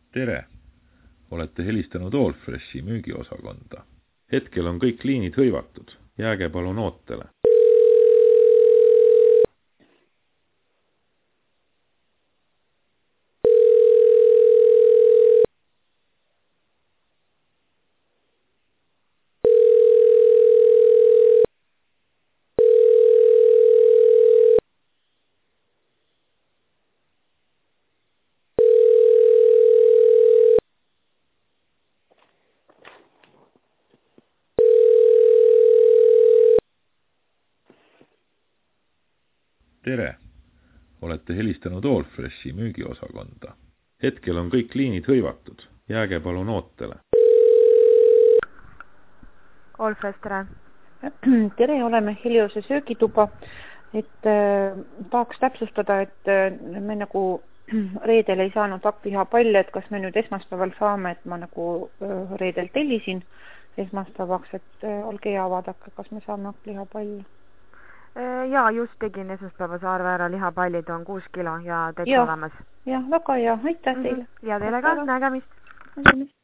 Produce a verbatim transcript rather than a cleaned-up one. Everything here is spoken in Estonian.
Tere! Olete helistanud Allfreshi müügiosakonda. Hetkel on kõik liinid hõivatud. Jääge palun ootele. Tere! Olete helistanud Allfreshi müügiosakonda. Hetkel on kõik liinid hõivatud. Jääge palun ootele. Allfresh, tere! Tere, oleme Heliose söögituba. Et äh, tahaks täpsustada, et äh, me nagu reedel ei saanud hakklihapalle, et kas me nüüd esmaspäeval saame, et ma nagu äh, reedel tellisin esmaspäevaks, et äh, olge hea vaadake, kas me saame hakklihapalle. Jaa, just tegin esmaspäevase arve ära, lihapallid on kuus kilo ja teid olemas. Jah, väga hea, aitäh teile. Ja teile ka, nägemist. Nägemist.